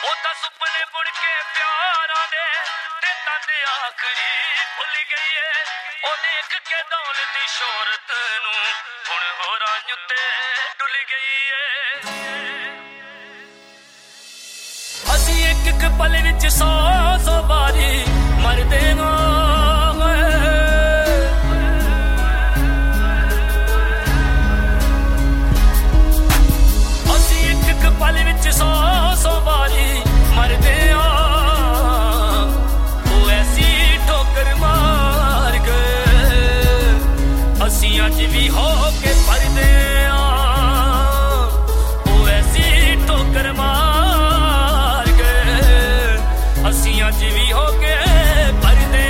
ਤਾਂ ਸੁਪਨੇ ਬੁਣ ਕੇ ਪਿਆਰਾਂ ਦੇ ਤੇ ਤੰਦ ਆਖਰੀ ਭੁੱਲ ਗਈ ਏ ਉਹ ਦੇਖ ਕੇ ਦੌਲਤ ਦੀ ਸ਼ੋਹਰਤ ਨੂੰ ਹੁਣ ਹੋਰਾਂ ਉੱਤੇ ਡੁੱਲ ਗਈ ਏ ਅਸੀਂ ਇੱਕ ਇੱਕ ਪਲ ਵਿੱਚ ਸੌ ਵਾਰੀ ਮਰਦੇ ਹਾਂ पल विच सौ वारी मरदे ओ ऐसी ठोकर मार गए असीं अज भी हो के परदे ओ ऐसी ठोकर मार गए असीं अज भी हो के परदे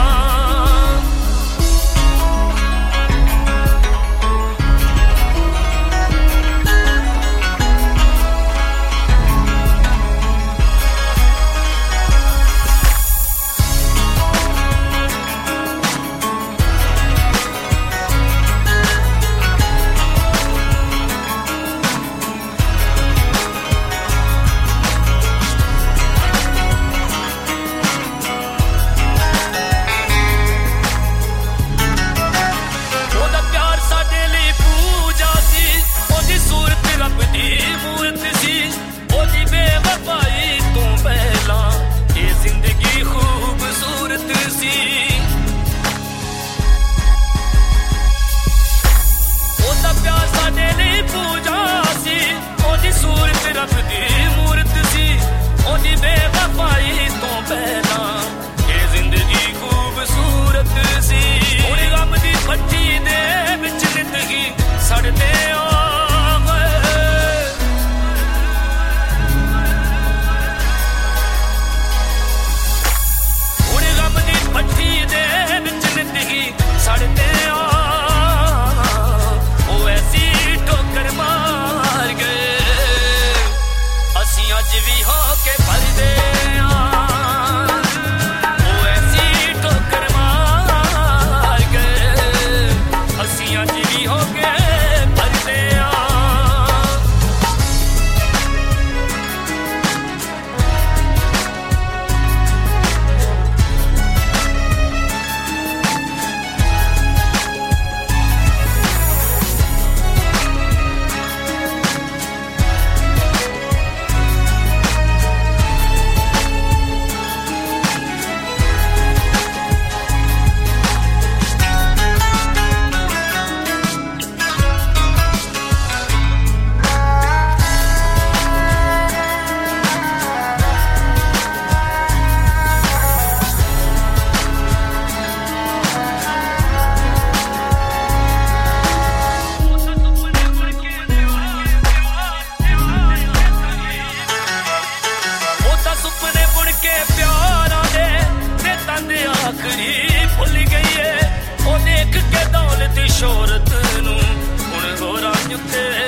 भुल गई है ओ देख के दौलत दी शोहरत नूं हुण होरां उत्ते